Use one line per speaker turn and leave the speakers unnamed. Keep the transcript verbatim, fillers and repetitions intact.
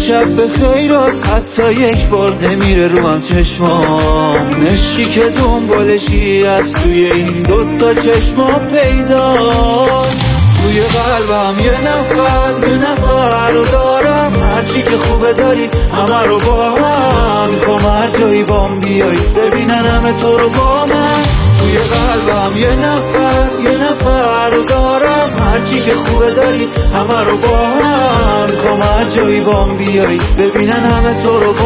شب به خیرات حتی یک بار نمیره رو هم چشمام، نشی که دنبالشی از توی این دوتا چشمام پیداست. توی قلبم یه نفر یه نفر رو دارم، هرچی که خوبه داری همه رو با هم. میخوام هر جایی بام بیای ببینن همه تو رو با من. توی قلبم یه نفر یه نفر رو دارم، هرچی که خوبه داری همه رو با هم. میخوام هر جایی بام بیای ببینن همه تو رو با